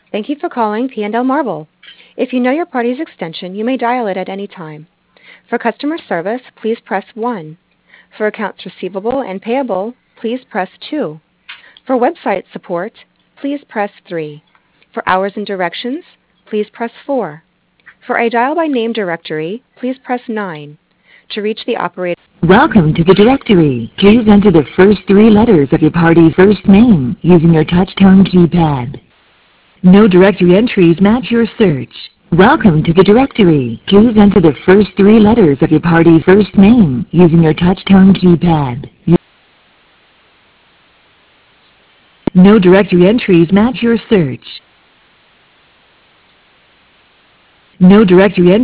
Thank you for calling P&L Marble. If you know your party's extension, you may dial it at any time. For customer service, please press 1. For accounts receivable and payable, please press 2. For website support, please press 3. For hours and directions, please press 4. For a dial by name directory, please press 9. To reach the operator. Welcome to the directory. Please enter the first three letters of your party's first name using your touch-tone keypad. No directory entries match your search. Welcome to the directory. Please enter the first three letters of your party's first name using your touch-tone keypad. No directory entries match your search. No directory entries